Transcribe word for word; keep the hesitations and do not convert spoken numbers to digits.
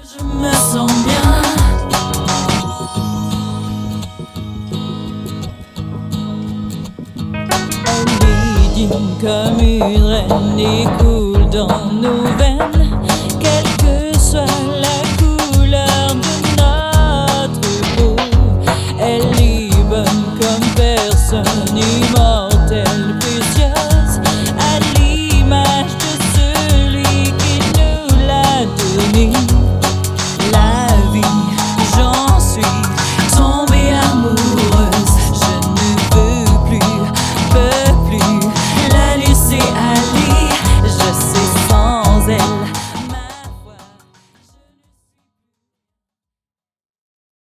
Je me sens bien. Elle est digne comme une reine et coule dans nos veines.